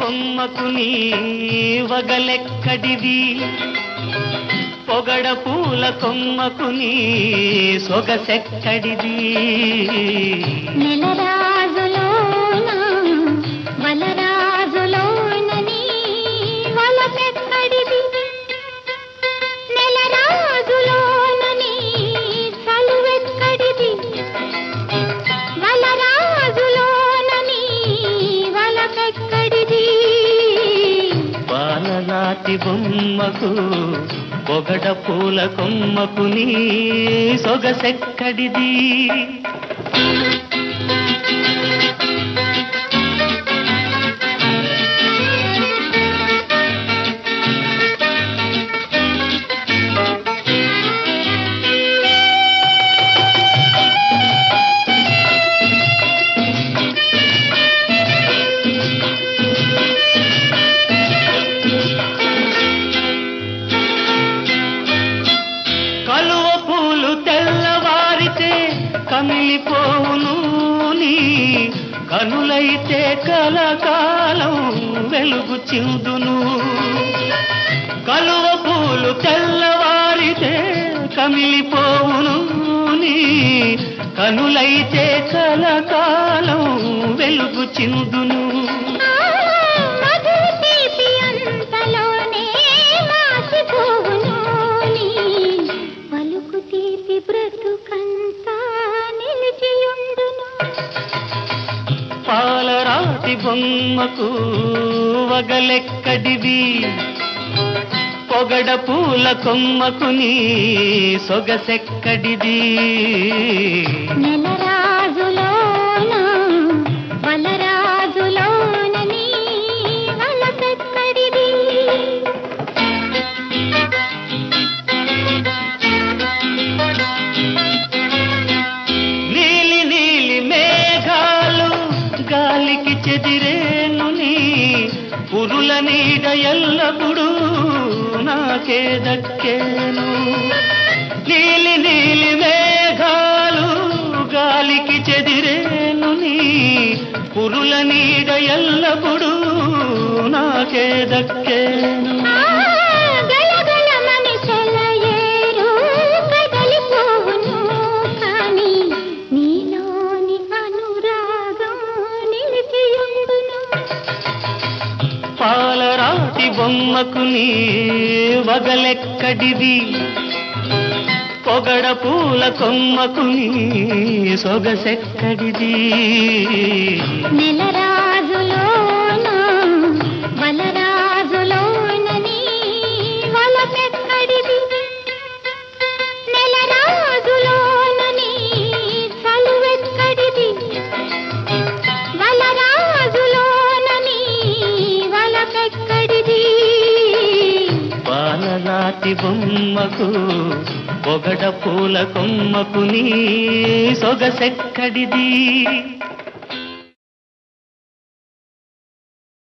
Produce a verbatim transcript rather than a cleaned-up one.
బొమ్మకు నీ వగలెక్కడిది పొగడ పూల కొమ్మకు నీ సొగసెక్కడిది నెలరాజులోన వలరాజులోన నీ వలపెక్కడిది నెలరాజులోన నీ చలువెక్కడిది వలరాజులోన నీ వలపెక్కడిది బాలనాటి బొమ్మకు పొగడ పూల కొమ్మకు నీ సొగసెక్కడిది కలువ పూలు తెల్లవారితే కమిలిపోవును నీ కనులైతే కలకాలం వెలుగు చిందును కలువ పూలు తెల్లవారితే కమిలిపోవును నీ కనులైతే కలకాలం వెలుగు చిందును పాలరాతి బొమ్మకు వగలెక్కడివి పొగడ పూల కొమ్మకు నీ సొగసెక్కడిది నెలరాజులోన వలరాజులోన నీ వలపెక్కడిది నీలి నీలి మేఘాలు గాలికి చెదిరేను నీ పురుల నీడ ఎల్లప్పుడు నాకే దక్కేను నీలి నీలి మేఘాలు గాలికి చెదిరేను నీ పురుల నీడ ఎల్లప్పుడు నాకే దక్కేను పాలరాతి బొమ్మకు నీ వగలెక్కడిది పొగడ పూల కొమ్మకు నీ సొగసెక్కడిది నెలరాజులోన వలరాజులోన నీ వలపెక్కడిది నెలరాజులోన నీ చలువెక్కడిది వలరాజులోన నీ వలపెక్కడిది పాలనాటి బొమ్మకు పొగడ పూల కొమ్మకు నీ సొగసెక్కడిది